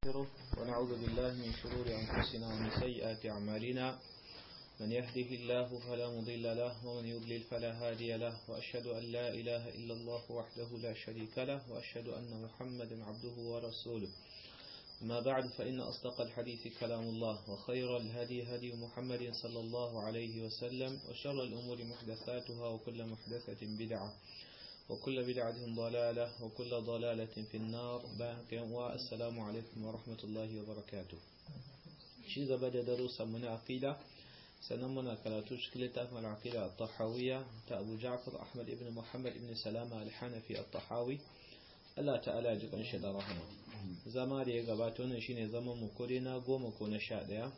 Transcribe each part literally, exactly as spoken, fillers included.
ونستغفره ونعوذ بالله من شرور أنفسنا ومن سيئات أعمالنا من يهده الله فلا مضل له ومن يضلل فلا هادي له وأشهد أن لا إله إلا الله وحده لا شريك له وأشهد أن محمدا عبده ورسوله. ما بعد فإن أصدق الحديث كلام الله وخير الهدي هدي محمد صلى الله عليه وسلم وشر الأمور محدثاتها وكل محدثة بدعة وكل بدعة ضلالة وكل ضلالة في النار. والسلام عليكم ورحمة الله وبركاته. شيء بدأ دروس من عقيدة سنمنا كراتو شكلة العقيدة الطحاوية أبو جعفر أحمد بن محمد بن سلامة الحنفي الطحاوي. Allah ta'ala ji kanshi da rahama. Zama da ya gabata wannan shine zaman mu kore na goma ko na sha ɗaya.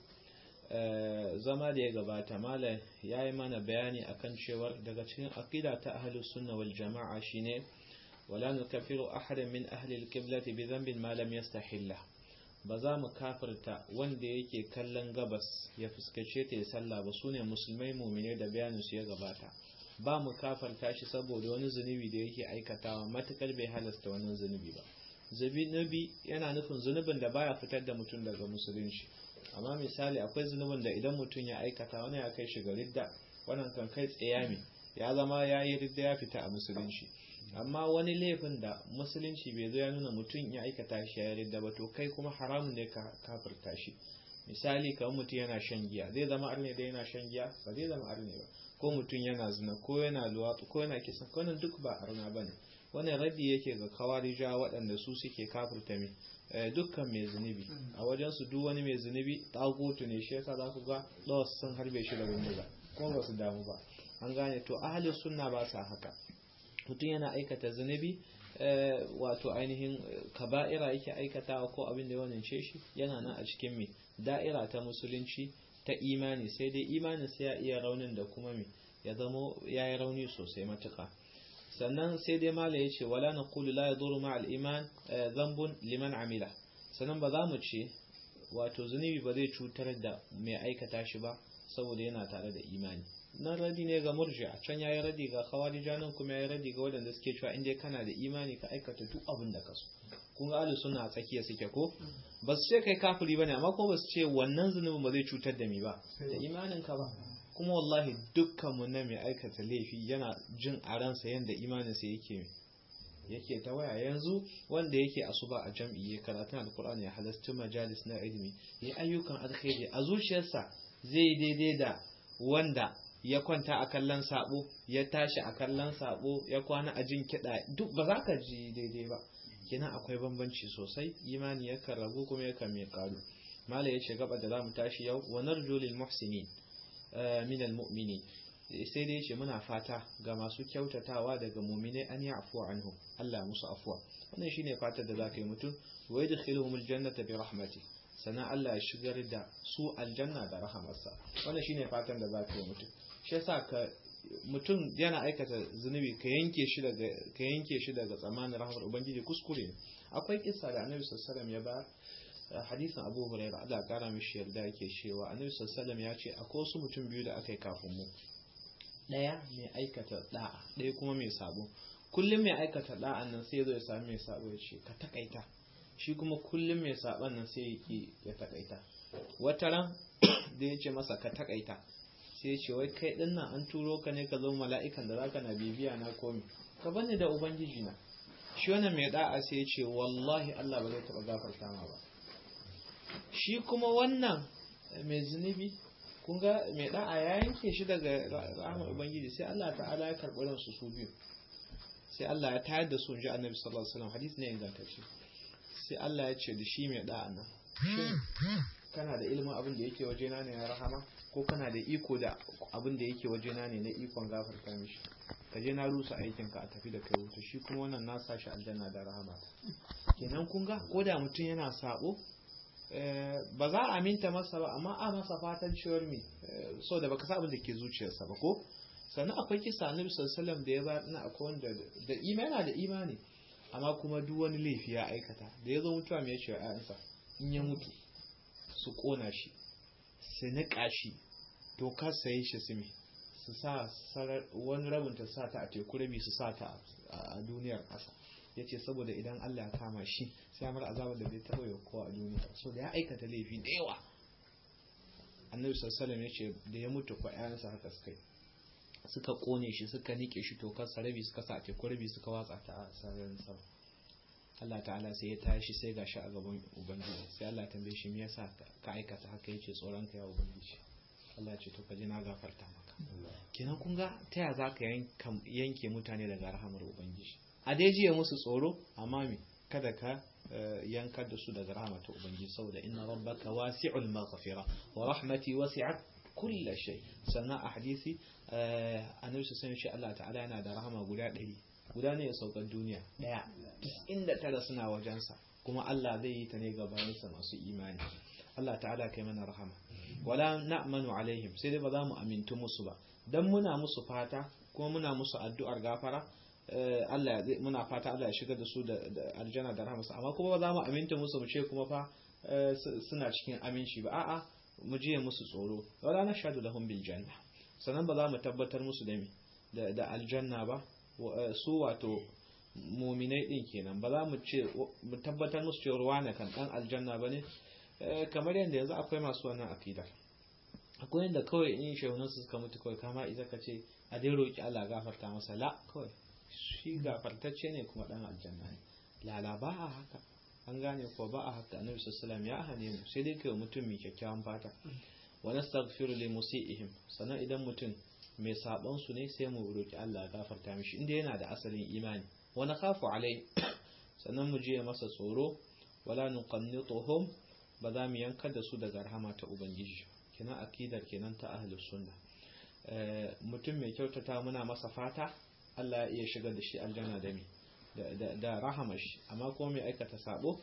Zama da ya gabata malam yayi mana bayani akan cewa daga cikin aqida ta ahlus sunna wal jamaa shine wala nukaffiru ahadan min ahli al-qiblati bi dhanbin ma lam yastahilla. Ba za mu kafirta wanda yake kallon gabas ya fuskace ta ya sallah ba, sune musulmai mu'mine da bayanin su ya gabata. Ba mu kafarta shi saboda wani zunubi da yake aikatawa matukar bai halasta wannan zunubi ba. Zunubi yana nufin zunubin da baya fitar da mutum daga musulunci. Amma misali akwai zunubin da idan mutum ya aikata wani ya kai shi ga ridda, wannan kan kai tsayami ya zama ya yi ridda ya fita a musulunci. Amma wani laifin da musulunci bai zo ya nuna mutum ya aikata shi ya ridda ba, to kai kuma haramun ne ka kafirta shi. Misali kamar mutum yana shan giya, zai zama arne da yana shan giya ba zai zama arne ba. Ko mutum yana zina ko yana luwatu ko yana kisan, wannan duk ba arna bane. Wannan raddi yake ga kawarija waɗanda su suke kafirta mai dukkan mai zunubi. A wajen su duk wani mai zunubi tagutu ne, shi yasa za ku ga lawas sun harbe shi da bindiga ko ba su damu ba. An gane to ahlus sunna ba sa haka. Mutum yana aikata zunubi wato ainihin kaba'ira yake aikatawa ko abin da wannan ce shi yana nan a cikin mai da'ira ta musulunci ta imani, sai dai imanin sai ya iya raunin da kuma mi ya zamo ya yi rauni sosai matuƙa. Sannan sai dai mala ya ce wala na kulu la ya zuru ma'al iman zambun liman amila. Sannan ba za mu ce wato zunubi ba zai cutar da mai aikata shi ba saboda yana tare da imani. Nan radi ne ga murji'a, can ya yi radi ga khawarija, nan kuma ya yi radi ga waɗanda suke cewa in dai kana da imani ka aikata duk abin da ka so. Kun ga ahlus sunna a tsakiya suke ko ba su ce kai kafiri bane, amma kuma ba su ce wannan zunubin ba zai cutar da mi ba da imanin ka ba. Kuma wallahi dukkan mu na mai aikata laifi yana jin a ransa yanda imanin sa yake yake ta waya. Yanzu wanda yake asuba a jam'i ya karatun alqur'ani ya halarci majalis na ilimi ya ayyukan alkhairi, a zuciyarsa zai daidai da wanda ya kwanta a kallon sabo, ya tashi a kallon sabo, ya kwana a jin kiɗa, duk ba za ka ji daidai ba. Kenan akwai bambanci sosai, imani yakan ragu kuma yakan mai karu. Mala ya ce gaba da zamu tashi yau wa narju lil muhsinin min al mu'minin, sai dai yace muna fata ga masu kyautatawa daga mu'mine an ya'fu anhum, Allah musu afwa. Wannan shine fatar da zaka yi mutum, wa yadkhiluhum al jannata bi rahmati, sana Allah ya shigar da su aljanna da rahamarsa. Wannan shine fatan da zaka yi mutum. Shi yasa ka mutum yana aikata zunubi ka yanke shi daga ka yanke shi daga tsamanin rahmar ubangiji kuskure ne. Akwai kissa da Annabi sallallahu alaihi wasallam ya ba, hadisin Abu Hurairah Allah ya kara mishi yarda, yake cewa Annabi sallallahu alaihi wasallam ya ce akwai wasu mutum biyu da aka yi kafin mu. Daya mai aikata da'a, daya kuma mai sabo. Kullum mai aikata da'an nan sai ya zo ya sami mai sabo ya ce ka takaita. Shi kuma kullum mai saban nan sai yake ya takaita. Wata ran da ya ce masa ka takaita, sai ce wai kai din nan an turo ka ne ka zo mala'ikan da zaka na bibiya na komi, ka bani da ubangiji na. Shi wannan mai da'a sai ya ce wallahi Allah ba zai taba gafarta ma ba. Shi kuma wannan mai zunubi, kun ga mai da'a ya yanke shi daga rahmar ubangiji, sai Allah ta'ala ya karɓi ransu su biyu, sai Allah ya tayar da su, inji Annabi sallallahu alaihi wasallam, hadisi ne ingantacce. Sai Allah ya ce da shi mai da'a nan, shin kana da ilimin abin da yake wajena ne na rahama, ko kana da iko da abin da yake wajena ne na ikon gafarta mishi? Ka je na rusa aikinka a tafi da kai wuta, shi kuma wannan na sa shi aljanna da rahama. Kenan kun ga ko da mutum yana sabo ba za a aminta masa ba, amma a masa fatan cewar me so da baka sa abin da ke zuciyarsa ba ko. Sannan akwai kisa Annabi sallallahu alaihi wasallam da ya ba ina akwai wanda da imani yana da imani amma kuma duk wani laifi ya aikata, da ya zo mutuwa me ya ce wa ƴaƴansa in ya mutu su kona shi, su niƙa shi, to kar sai shi su me su sa wani rabin ta sa ta a teku, rabi su sa ta a duniyar ƙasa. ya ce saboda idan Allah ya kama shi sai amur azabar da bai taɓa yi kowa a duniya. so da ya aikata laifi da yawa. Annabi sallallahu alaihi wasallam yace da ya mutu ko ƴaƴansa haka suka suka kone shi suka nike shi tokar rabi suka sa teku rabi suka watsa ta a sararin sama. Allah ta'ala sai ya tashi sai gashi a gaban ubangiji sai Allah tambaye shi me yasa ka aikata haka yace tsoron ka ya ubangiji. Allah ce to kaje na gafarta maka. Kenan kun ga ta ya zaka yanke mutane daga rahamar ubangiji. A dai jiya musu tsoro amma me kada ka yankar da su daga rahmar ubangiji saboda inna rabbaka wasi'ul maghfira wa rahmati wasi'at kull shay. Sannan a hadisi annabi sallallahu alaihi Allah ta'ala yana da rahama guda ɗari. Guda ne ya saukar duniya daya tis'in da tara suna wajensa kuma Allah zai yi ta ne ga bayansa masu imani. Allah ta'ala kai mana rahama. Wala na'manu alaihim sai dai ba za mu amintu musu ba dan muna musu fata kuma muna musu addu'ar gafara. Allah muna fata Allah ya shigar da su da aljanna da rahmasa amma kuma ba za mu aminta musu mu ce kuma fa suna cikin aminci ba a'a mu je musu tsoro wala nashhadu lahum bil janna sanan ba za mu tabbatar musu da da aljanna ba su wato mu'minai din kenan ba za mu ce mu tabbatar musu cewa wani kan dan aljanna bane kamar yanda yanzu akwai masu wannan akida akwai yanda kawai in shehunan su suka mutu kawai kama idan ka ce a dai roki Allah gafarta masa la kawai shi gafartacce ne kuma dan aljanna ne lala ba a haka an gane ko ba a haka annabi sallallahu alaihi wasallam ya hane mu sai dai kai mutum mai kyakkyawan fata wa nastaghfiru li musiihim sanan idan mutum mai saban su ne sai mu roki Allah gafarta mishi inda yana da asalin imani wa nakhafu alai sanan mu je masa tsoro wala nuqannituhum ba za mu yankar da su daga rahama ta ubangiji kina akidar kenan ta ahlus sunna mutum mai kyautata muna masa fata Allah ya iya shigar da shi aljanna da mi da rahama shi amma kuma mai aikata sabo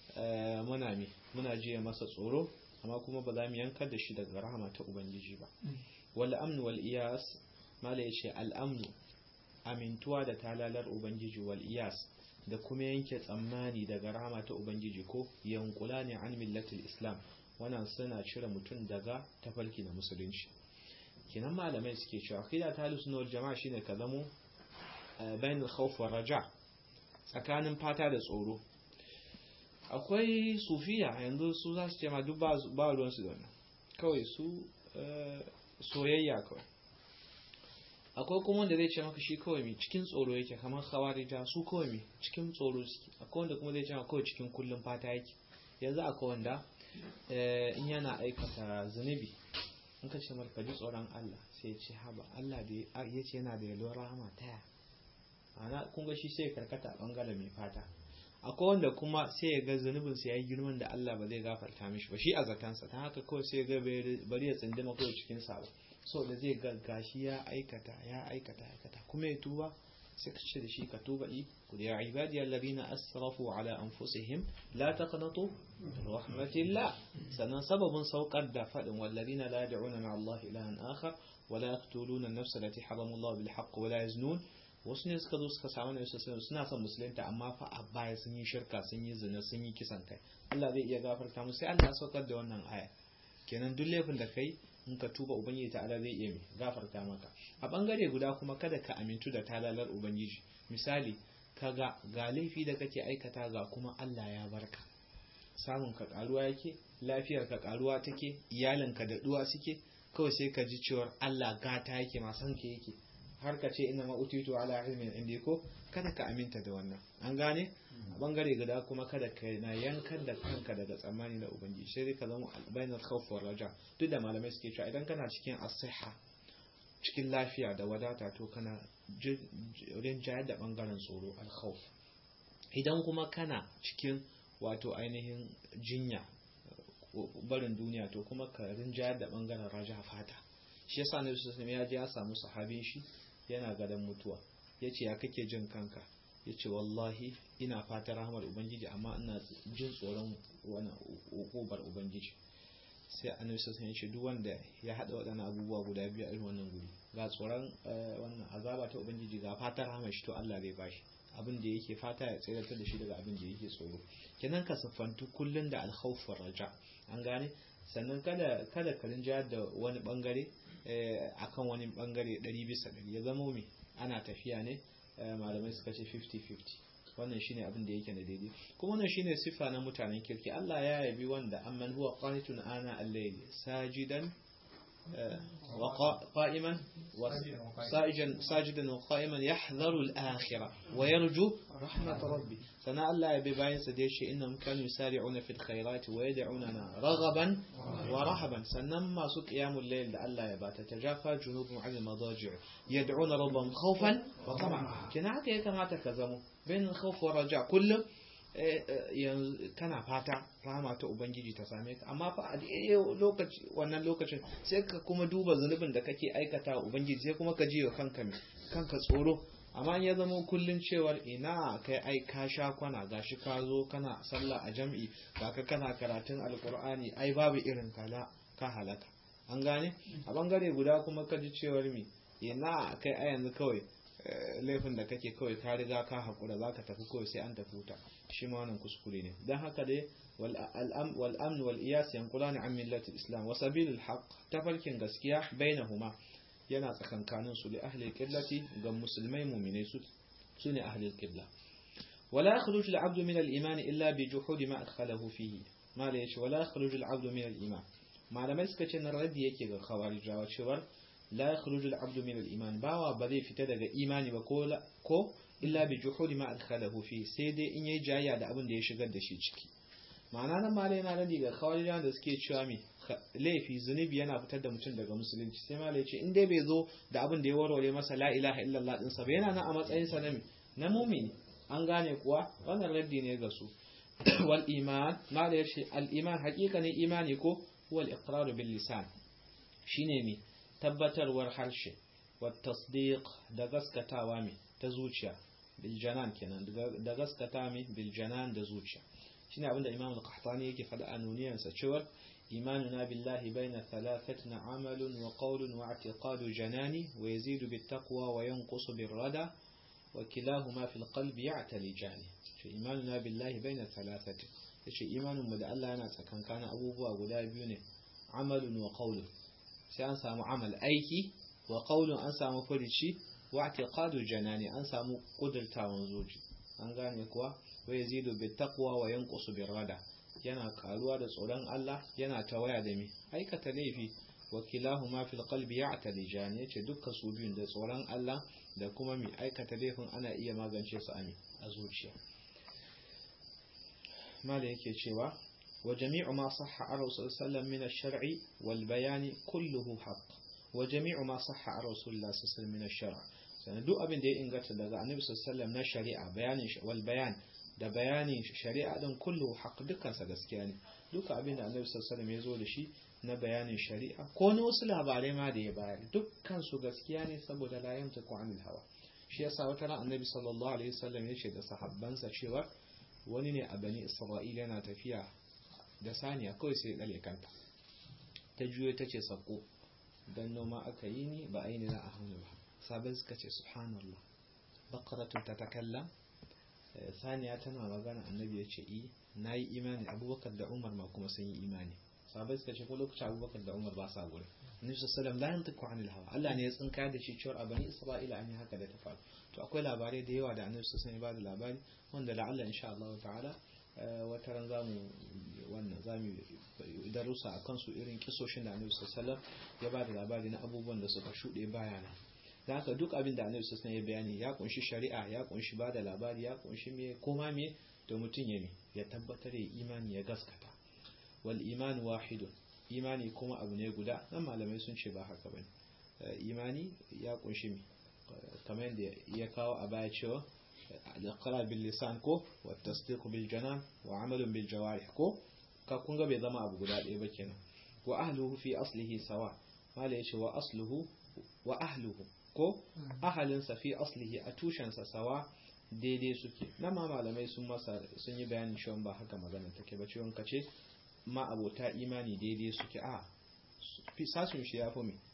muna mi muna jiya masa tsoro amma kuma ba za mu yankar da shi daga rahama ta ubangiji ba. Wal amnu wal iyas mala yace al amnu amintuwa da talalar ubangiji wal iyas da kuma yanke tsammani daga rahama ta ubangiji ko yanqulani an millatil islam wannan suna cire mutum daga tafarki na musulunci. Kenan malamai suke cewa akida ta ahlus sunna wal jamaa shine ka zamo bayan al-khawf wa raja tsakanin fata da tsoro. Akwai sufiya yanzu su za su ce ma duk ba ruwan su da wannan kawai su soyayya kawai. Akwai kuma wanda zai ce maka shi kawai mai cikin tsoro yake kamar khawarija su kawai mai cikin tsoro suke. Akwai wanda kuma zai ce maka kawai cikin kullum fata yake. Yanzu akwai wanda in yana aikata zunubi in ka ce marka ji tsoron Allah sai ya ce haba Allah da ya ce yana da yalwar rahama taya ana kun ga shi sai karkata a bangaren mai fata. Akwai wanda kuma sai ya ga zunubin sa yayi girman da Allah ba zai gafarta mishi ba shi a zatansa ta haka kawai sai ya ga bari ya tsindima kawai cikin sa so da zai ga gashi ya aikata ya aikata aikata kuma ya tuba sai ka ce da shi ka tuba i ku ya ibadi alladhina asrafu ala anfusihim la taqnatu min rahmatillah. sanan sababin saukar da fadin walladhina la yad'una ma'a Allah ilahan akhar wa la yaqtuluna an-nafsa allati harama Allah bil haqq wa la yaznun. Wasu ne suka zo suka samu ne suna son musulunta amma fa a baya sun yi shirka sun yi zina sun yi kisan kai Allah zai iya gafarta musu sai Allah ya saukar da wannan aya. Kenan duk laifin da kai in ka tuba ubangiji ta'ala zai iya gafarta maka. A bangare guda kuma kada ka amintu da talalar ubangiji. Misali kaga ga laifi da kake aikata ga kuma Allah ya barka samun ka karuwa yake lafiyar ka karuwa take iyalinka da duwa suke kawai sai ka ji cewa Allah gata yake ma san ke yake har ka ce ina ma utitu ala ilmin indi ko kada ka aminta da wannan an gane. A bangare guda kuma kada ka na yankar da kanka daga tsammani da ubangiji sai ka zama bainal khawf war raja. Duk da malamai suke cewa idan kana cikin as-sihha cikin lafiya da wadata to kana rinjayar da bangaren tsoro al-khawf. Idan kuma kana cikin wato ainihin jinya barin duniya to kuma ka rinjayar da bangaren raja fata. Shi yasa Annabi sallallahu alaihi wasallam ya je ya samu sahabin shi yana gadan mutuwa yace ya kake jin kanka yace wallahi ina fatan rahmar ubangiji amma ina jin tsoron wannan ukubar ubangiji. Sai Annabi sallallahu alaihi wasallam ya ce duk wanda ya hada wadannan abubuwa guda biyu a irin wannan guri ga tsoron wannan azaba ta ubangiji ga fatan rahmar shi to Allah zai bashi abin da yake fata ya tsayar da shi daga abin da yake tsoro. Kenan ka siffantu kullun da al-khawf war raja an gane. Sannan kada kada ka rinjayar da wani bangare akan wani bangare ɗari bisa ɗari ya zama mai ana tafiya ne malamai suka ce fifty fifty wannan shine abin da yake na daidai kuma wannan shine sifa na mutanen kirki Allah ya yabi wanda amman huwa qanitun ana al-layl sajidan وقائما وساجدا ساجدا وقائما يحذر الآخرة ويرجو رحمة ربي سنا الله يبين سديش إنهم كانوا يسارعون في الخيرات ويدعوننا رغبا ورهبا سنما سوق قيام الليل الله يبات تتجافى جنوبهم عن المضاجع يدعون ربهم خوفا وطمعا كنا هكا كما تكزموا بين الخوف والرجاء كله kana fata rahama ta ubangiji ta same ka amma fa a lokaci wannan lokacin sai ka kuma duba zunubin da kake aikata ubangiji sai kuma ka jiwa kanka kanka tsoro amma ya zama kullun cewar ina kai ai ka sha kwana gashi ka zo kana sallah a jam'i kaka kana karatun alqur'ani ai babu irin kala ka halaka an gane a bangare guda kuma ka ji cewar mi ina kai ai yanzu kawai laifin da kake kawai ka riga ka haƙura za ka tafi kawai sai an tafi wuta shi ma wannan kuskure ne don haka dai wal amn wal iyas yanqulani an millati islam wa sabilul haqq tafarkin gaskiya bainahuma yana tsakankanin su li ahli qiblati ga musulmai mu'minai su sune ahli qibla wala yakhruju al abdu min al iman illa bi juhudi ma adkhalahu fihi ma la yashi wala yakhruju al abdu min al iman malamai suka ce nan raddi yake ga khawarijawa cewa لا يخرج العبد من الإيمان باوا بذي في تدق إيماني بكو كو إلا بجحود ما أدخله فيه سيدي إن يجايا دا أبن دي شغل دا شي چكي معنى أنا مالينا لدي غا خوالجان دا سكي تشوامي لي في زنب ينا فتد متن دقا مسلم سيما لي چه إن دي بيزو دا أبن دي ورو لي مسا لا إله إلا الله إنسا بينا نا أمس أين سنمي نمومين أنغاني كوا وانا ردي نيغسو والإيمان ما لي الإيمان حقيقة إيماني كو هو الإقرار باللسان شينيمي tabbatarwar harshe wa tasdiq da gaskatawa mai ta zuciya bil janan kenan da gaskata mai bil janan da zuciya shine abinda Imam al-Qahtani yake faɗa a nuniyansa cewa imanuna billahi baina thalathatin amalun wa qawlun wa i'tiqadu janani wa yazidu bit taqwa wa yanqusu bir rada wa kilahuma fil qalbi ya'talijani shi imanuna billahi baina thalathatin yace imanin mu da Allah yana tsakankanin abubuwa guda biyu ne amalun wa qawlun sai an samu amal aiki wa qaulun an samu furici wa i'tiqadu janani an samu kudurtawan zuci an gane kuwa wa yazidu bit taqwa wa yanqusu bir rada yana karuwa da tsoron Allah yana tawaya da mi aikata laifi wa kilahuma fil qalbi ya'talijani yace dukkan su biyun da tsoron Allah da kuma mi aikata laifin ana iya magance su ami a zuciya mala yake cewa وجميع ما صح عن رسول الله صلى الله عليه وسلم من الشرع والبيان كله حق وجميع ما صح عن رسول الله صلى الله عليه وسلم من الشرع سندو أبن دي إنغت دغا النبي صلى الله عليه وسلم na shari'a bayanin والبيان da bayanin shari'a din kullu haqq dukkan sa gaskiya ne duka abin da annabi sallallahu alaihi wasallam ya zo da shi na bayanin shari'a ko ne wasu labarai ma da ya bayar dukkan su gaskiya ne saboda la yamtaku anil hawa shi yasa wata ran annabi sallallahu alaihi wasallam ya ce da sahabbansa cewa wani ne a bani isra'ila yana tafiya da saniya kawai sai dale kanta ta juyo ta ce sako dan noma aka yi ni ba aini na a hannu ba sabai suka ce subhanallah baqaratun tatakallam saniya tana magana annabi ya ce i nayi imani abubakar da umar ma kuma sun yi imani sabai suka ce ko lokacin abubakar da umar ba sa gurin annabi sallallahu alaihi wasallam la yantiqu anil hawa Allah ne ya tsinka da shi cewa a bani isra'ila an yi haka da ta faru to akwai labarai da yawa da annabi sallallahu alaihi wasallam ya bada labari wanda la'alla insha Allah ta'ala wata ran zamu wannan zamu darussa akan su irin kisoshin da Annabi sallallahu alaihi wasallam ya ba da labari na abubuwan da suka shude bayana dan haka duk abin da Annabi sallallahu alaihi wasallam ya bayani ya kunshi shari'a ya kunshi ba da labari ya kunshi me koma me to mutun ya ne ya tabbatar da imani ya gaskata wal iman wahidun imani kuma abu ne guda nan malamai sun ce ba haka bane imani ya kunshi me kamar yadda ya kawo a baya cewa al-iqrar bil lisan ko wa tasdiq bil janan wa amalun bil jawarih ko ka kun ga bai zama abu guda ɗaya ba kenan wa ahluhu fi aslihi sawa mala yace wa asluhu wa ahluhu ko ahalin sa fi aslihi a tushen sa sawa daidai suke nan ma malamai sun masa sun yi bayanin cewa ba haka magana take ba cewa kace ma abota imani daidai suke a fi sasun shi yafi me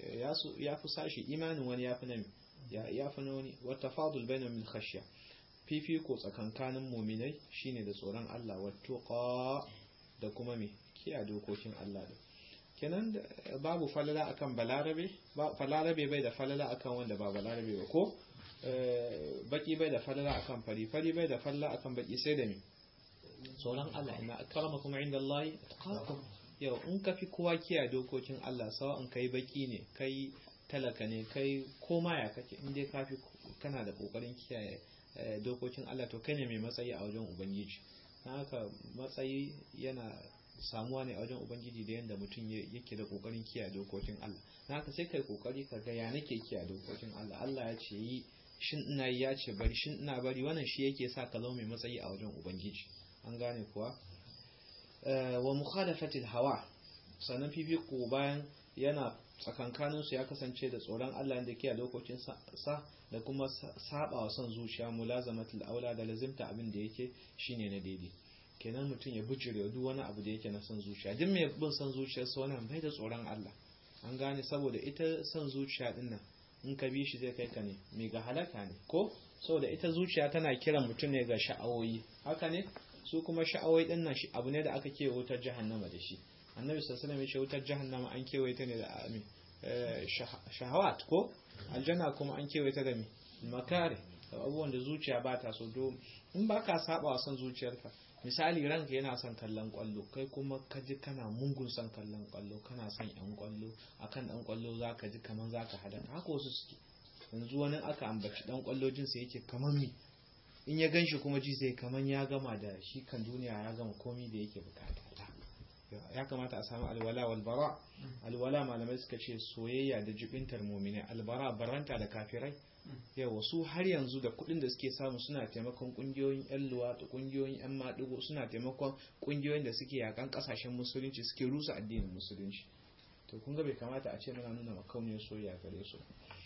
ya fi sashi imanin wani yafi na ya fi noni wata fadul bainal min khashya fifiko tsakankanin mu'minai shine da tsoron Allah wattuqa da kuma me kiyaye dokokin Allah din kenan babu falala akan balarabe ba falarabe bai da falala akan wanda ba balarabe ba ko baki bai da falala akan fari fari bai da falala akan baki sai da me tsoron Allah inna akramakum indallahi atqakum yau in ka fi kowa kiyaye dokokin Allah sawa in kai baki ne kai talaka ne kai koma ya kake in dai ka fi kana da kokarin kiyaye dokokin Allah to kai ne mai matsayi a wajen ubangiji haka matsayi yana samuwa ne a wajen ubangiji da yanda mutum yake da kokarin kiyaye dokokin Allah haka sai kai kokari ka ga ya nake kiyaye dokokin Allah Allah ya ce yi shin ina yi ya ce bari shin ina bari wannan shi yake sa ka zama mai matsayi a wajen ubangiji an gane kuwa wa mukhalafatil hawa sannan fifiko bayan yana tsakankanin su ya kasance da tsoron Allah da kiyaye dokokin sa da kuma saba wa son zuciya mulazamatul aula da lazimta abin da yake shine na daidai kenan mutum ya bujire duk wani abu da yake na son zuciya duk mai bin son zuciyarsa wannan bai da tsoron Allah an gane saboda ita son zuciya din nan in ka bi shi zai kai ka ne mai ga halaka ne ko saboda ita zuciya tana kiran mutum ne ga sha'awoyi haka ne su kuma sha'awoyi din nan abu ne da aka kewaye wutar jahannama da shi annabi sallallahu alaihi wasallam ya ce wutar jahannama an kewaye ta ne da amin shahawat ko aljanna kuma an kewaye ta da mi makare abubuwan da zuciya ba ta so do in ba ka saba wa son zuciyarka misali ranka yana son kallon kwallo kai kuma ka ji kana mungun son kallon kwallo kana son yan kwallo akan dan kwallo zaka ji kaman zaka hadaka haka wasu suke yanzu wani aka ambaci dan kwallo jin sa yake kaman mi in ya ganshi kuma ji sai kaman ya gama da shi kan duniya ya gama komai da yake bukata ya kamata a samu alwala wal bara alwala malamai suka ce soyayya da jibintar mu'mini albara baranta da kafirai yawa su har yanzu da kudin da suke samu suna taimakon kungiyoyin yan luwa da kungiyoyin yan madugo suna taimakon kungiyoyin da suke yakan kasashen musulunci suke rusa addinin musulunci to kun ga bai kamata a ce muna nuna makauniyar soyayya gare su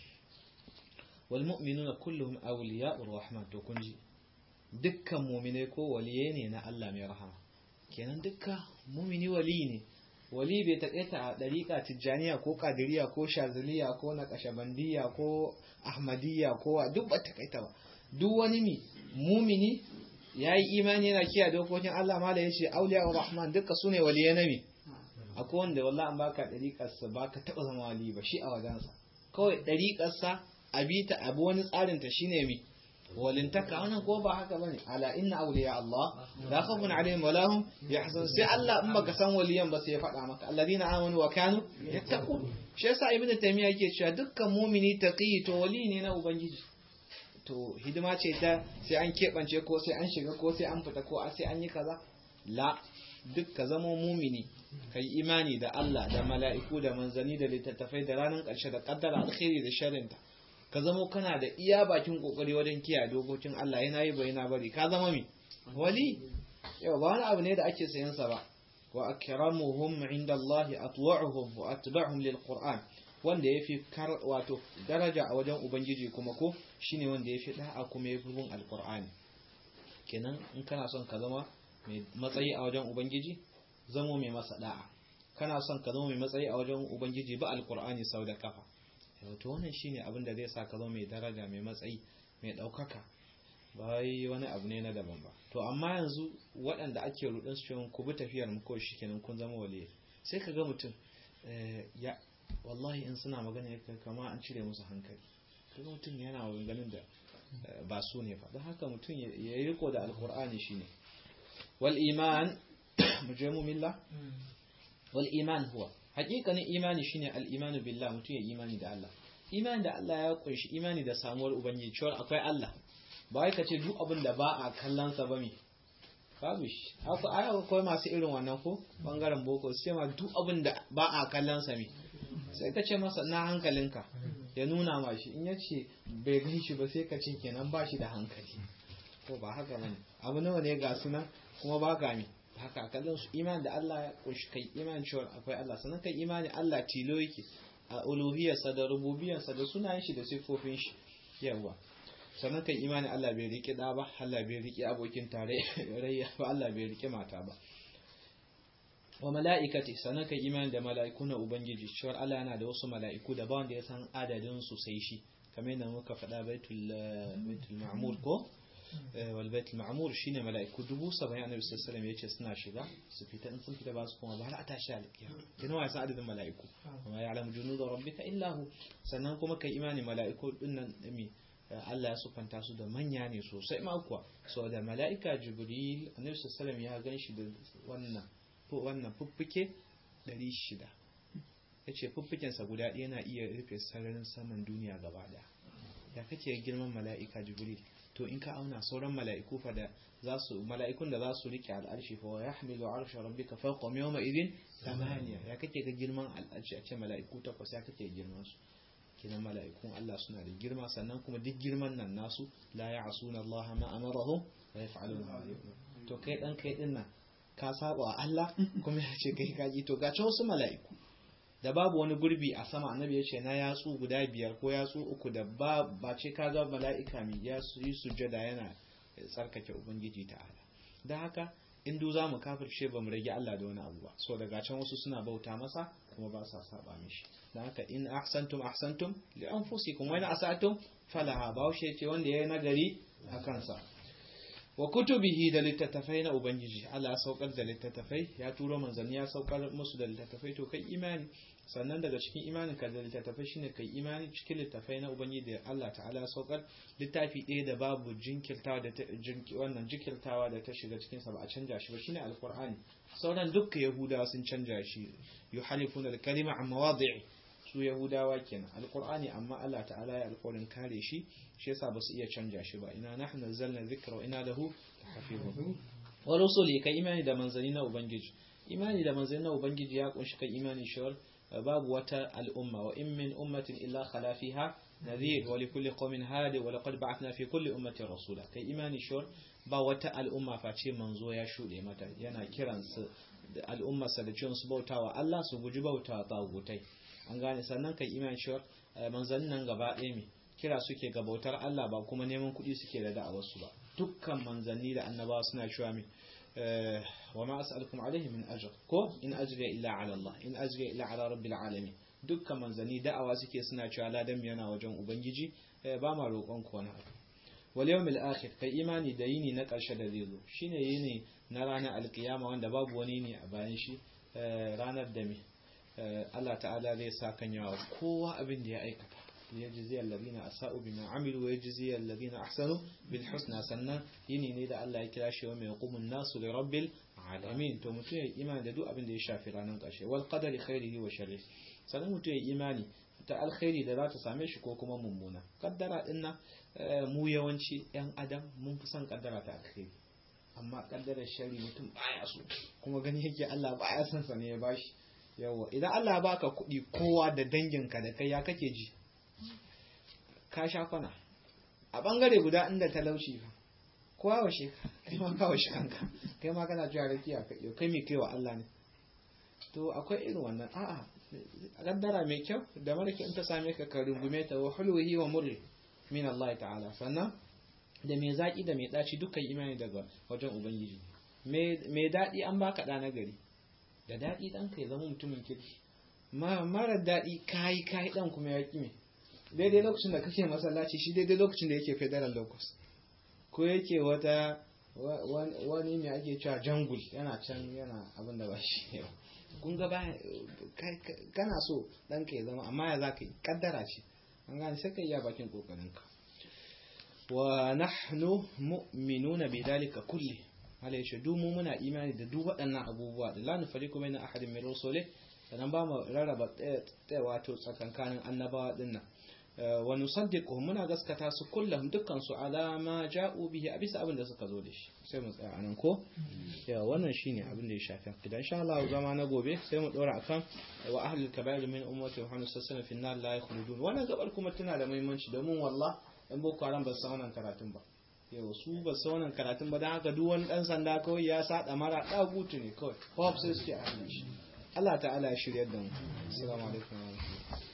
wal mu'minuna kulluhum awliya'ur rahman to kun ji dukkan mu'minai ko waliyai ne na Allah mai rahama kenan dukkan mu'mini wali ne wali bai taƙaita a ɗariƙa tijjaniya ko ƙadiriya ko shaziliya ko naƙashabandiya ko ahmadiyya ko duk ba taƙaita ba duk wani mi mumini ya yi imani yana kiyaye dokokin Allah ma da ya ce auliya wa rahman duka su ne waliya na mi akwai wanda wallah an baka ɗariƙarsa ba ka taɓa zama wali ba shi a wajensa kawai ɗariƙarsa a bi ta abu wani tsarinta shine mi walintaka wannan ko ba haka bane ala inna awliya Allah la khawfun alaihim wala hum yahzanun sai Allah in baka san waliyan ba sai ya faɗa maka alladina amanu wa kanu yattaqun shi yasa ibnu taymiya yake cewa dukkan mu'mini taqi to wali ne na ubangiji to hidima ce ta sai an kebance ko sai an shiga ko sai an fita ko sai an yi kaza la duk ka zama mu'mini kai imani da Allah da mala'iku da manzani da littattafai da ranar ƙarshe da qaddara alkhairi da sharrinta ka zama kana da iya bakin kokari wajen kiyaye dokokin Allah yana yi bai na bari ka zama mi wali yau ba wani abu ne da ake sayan sa ba wa akramuhum indallahi atwa'uhum wa atba'uhum lilqur'an wanda yafi wato daraja a wajen ubangiji kuma ko shine wanda yafi da'a kuma yafi bin alqur'ani kenan in kana son ka zama mai matsayi a wajen ubangiji zamo mai masa da'a kana son ka zama mai matsayi a wajen ubangiji ba alqur'ani sau da kafa to wannan shine abin da zai sa ka zama mai daraja mai matsayi mai daukaka ba wani abu ne na daban ba to amma yanzu waɗanda ake rudin su cewa ku bi tafiyar mu ko shikenan kun zama waliyi sai ka ga mutum ya wallahi in suna magana yake kama an cire musu hankali kaga mutum yana ganin da ba su ne fa don haka mutum ya yi riko da alqur'ani shine wal iman mujamu billah wal iman huwa hakikanin imani shine al-imanu billah mutum ya imani da Allah imani da Allah ya kunshi imani da samuwar ubangiji cewa akwai Allah ba wai kace duk abin da ba a kallon sa ba me babu shi akwai akwai masu irin wannan ko bangaren boko sai ma duk abin da ba a kallon sa me sai ka ce masa na hankalinka ya nuna ma shi in yace bai gan shi ba sai ka ce kenan ba shi da hankali ko ba haka bane abu nawa ne ga sunan kuma ba ga mi haka kallon su imani da Allah ya kunshi kai imani cewa akwai Allah sannan kai imani Allah tilo yake a uluhiyarsa da rububiyarsa da sunayen shi da siffofin shi yawa sannan kai imani Allah bai rike da ba Allah bai rike abokin tarayya ba Allah bai rike mata ba wa mala'ikati sannan kai imani da mala'iku na ubangiji cewa Allah yana da wasu mala'iku da ba wanda ya san adadin su sai shi kamar yadda muka faɗa baitul baitul ma'mur ko والبيت المعمور shine mala'iku dubu saba'in annabi sallallahu alaihi wasallam yace suna shiga su fita in sun fita ba su kuma ba har a tashi alƙiyama kina wa san adadin mala'iku amma ya'lamu junuda rabbika illa hu sannan kuma kai imani mala'iku dinnan mi Allah ya sufanta su da manya ne sosai ma kuwa so da mala'ika Jibril annabi sallallahu alaihi ya ganshi da wannan wannan fuffuke ɗari shida yace fuffuken sa guda ɗaya yana iya rufe sararin saman duniya gaba daya da kake girman mala'ika Jibril to in ka auna sauran mala'iku fa da za su mala'ikun da za su rike al'arshi fa yahmilu arsha rabbika fawqa yawma idhin thamaniya ya kake ga girman al'arshi a ce mala'iku takwas ya kake girman su kinan mala'ikun Allah suna da girma sannan kuma duk girman nan nasu la ya'suna Allah ma amarahum wa yaf'aluna ma yu'marun to kai dan kai din nan ka saba wa Allah kuma ya ce kai kaji to ga wasu mala'iku da babu wani gurbi a sama annabi ya ce na yatsu guda biyar ko yatsu uku da ba ba ce ka ga mala'ika mai ya yi sujjada yana tsarkake ubangiji ta'ala dan haka in du zamu kafirce bamu rage Allah da wani abu ba so daga can wasu suna bauta masa kuma ba sa saba mishi dan haka in ahsantum ahsantum li anfusikum wa in asatum falaha baushe ce wanda yayi nagari a kansa wa kutubihi da littattafai na ubangiji Allah ya saukar da littattafai ya turo manzanni ya saukar musu da littattafai to kai imani sannan daga cikin imanin ka da littattafai shine kai imani cikin littattafai na ubangiji da Allah ta'ala ya saukar littafi ɗaya da babu jinkirtawa da ta jinki wannan jinkirtawa da ta shiga cikin sa ba a canja shi ba shine alqur'ani sauran dukkan yahudawa sun canja shi yuharifuna al-kalima an mawadi'i su yahudawa kenan alqur'ani amma Allah ta'ala ya alƙawarin kare shi shi yasa ba su iya canja shi ba ina nahnu nazzalna dhikra wa ina lahu lahafizun wa rusuli kai imani da manzanni na ubangiji imani da manzanni na ubangiji ya kunshi kai imani shawar babu wata al'umma wa in min ummatin illa khala fiha nadhir wa likulli qaumin hadi wa laqad ba'athna fi kulli ummatin rasula kai imani shawar ba wata al'umma face manzo ya shude mata yana kiransu al'umma sa da cewa su bautawa Allah su guji bautawa tagutai an gane sannan kai imani shawar manzannin nan gaba ɗaya me kira suke ga bautar Allah ba kuma neman kuɗi suke da da'awar su ba dukkan manzanni da annabawa suna cewa me wa ma as'alukum alayhi min ajr ko in ajriya illa ala Allah in ajriya illa ala rabbil alamin dukkan manzanni da'awa suke suna cewa ladan yana wajen ubangiji ba ma roƙon ku wani abu wal yawmil akhir kai imani da yini na ƙarshe da zai zo shine yini na ranar alkiyama wanda babu wani ne a bayan shi ranar da me Allah ta'ala zai sa kan yawa kowa abin da ya aikata yajzi alladhina asa'u bima amilu wa yajzi alladhina ahsanu bil husna sannan yini ne da Allah ya kira shi wa mai yaqumun nasu li rabbil alamin to mutum ya imani da duk abin da ya shafi ranar ƙarshe wal qadari khairihi wa sharrihi sannan mutum ya imani ta alkhairi da za ta same shi ko kuma mummuna kaddara din nan mu yawanci yan adam mun fi son kaddara ta alkhairi amma kaddarar sharri mutum baya so kuma gani yake Allah baya son sa ne ya bashi yawa idan Allah baka kuɗi kowa da danginka da kai ya kake ji ka sha kwana a bangare guda inda talauci fa kowa washe kai ma ka washe kanka kai ma kana jiya rakiya kai kai me kai wa Allah ne to akwai irin wannan a'a kaddara mai kyau da mara kyau in ta same ka ka rungume ta wa hulwihi wa murri min Allah ta'ala sannan da mai zaki da mai daci dukkan imani daga wajen ubangiji mai daɗi an baka ɗa na gari da daɗi ɗan ka ya zama mutumin kirki mara daɗi kayi kayi ɗan kuma ya ƙi daidai lokacin da kake masallaci shi daidai lokacin da yake federal locus ko yake wata wani ne ake cewa jangul yana can yana abin da ba shi yau kun ga kana so ɗan ka ya zama amma ya za ka yi kaddara ce an gane sai ka iya bakin ƙoƙarinka wa nahnu mu'minuna bi dalika kulli hala yace duk mu muna imani da duk waɗannan abubuwa da la nufariqu baina ahadin min rusuli sannan ba mu rarraba tsaya wato tsakankanin annabawa dinnan wa nusaddiqu muna gaskata su kullum dukkan su alama ja'u bihi a bisa abin da suka zo da shi sai mu tsaya anan ko ya wannan shine abin da ya shafi idan insha Allah zama na gobe sai mu dora akan wa ahlul kaba'ir min ummati Muhammad sallallahu alaihi wasallam fi an-nar la yakhludun wannan gabar kuma tana da muhimmanci domin wallahi in boko haram ba su wannan karatun ba yau su ba su wannan karatun ba dan haka duk wani dan sanda kawai ya sada mara dagutu ne kawai pop sai suke a shi Allah ta'ala ya shiryar da mu assalamu alaikum wa rahmatullahi